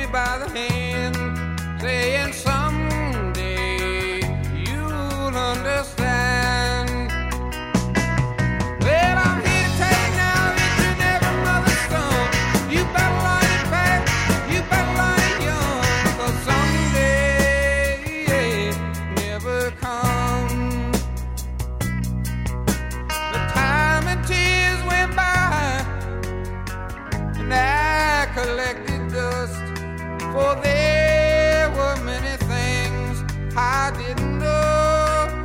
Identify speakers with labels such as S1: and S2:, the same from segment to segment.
S1: me by the hand, saying someday you'll understand. Well, I'm here to tell you now, it's your never mother's son. You better learn it fast, you better learn it young, 'cause someday it never comes. The time and tears went by, and I collected dust, for there were many things I didn't know.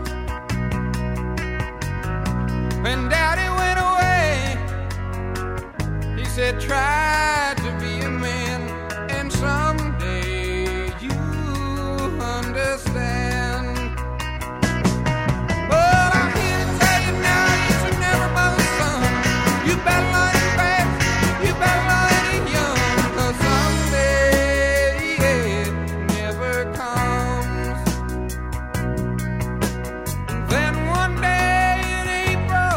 S1: When Daddy went away, he said, try to be a man, and someday you'll understand. But I'm here to tell you now, you should never mother's son. You better learn it fast, you better learn it young, 'cause someday it never comes. And then one day in April,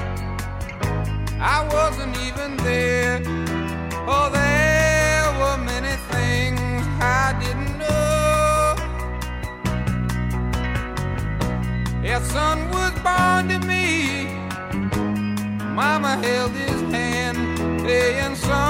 S1: I wasn't even there. Oh, there were many things I didn't know. Yeah, son was born to me. Mama held his hand, saying, son,